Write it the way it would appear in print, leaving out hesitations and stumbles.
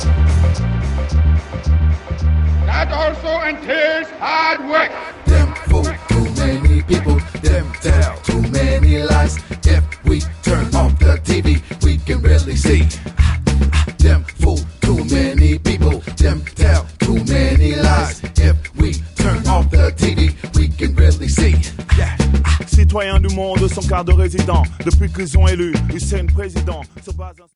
That also entails hard work. Them fool too many people, them tell too many lies. If we turn off the TV, we can really see. Them fool too many people, them tell too many lies. If we turn off the TV, we can really see. Citoyens du monde, son quart de résident. Depuis qu'ils ont élu Hussein président.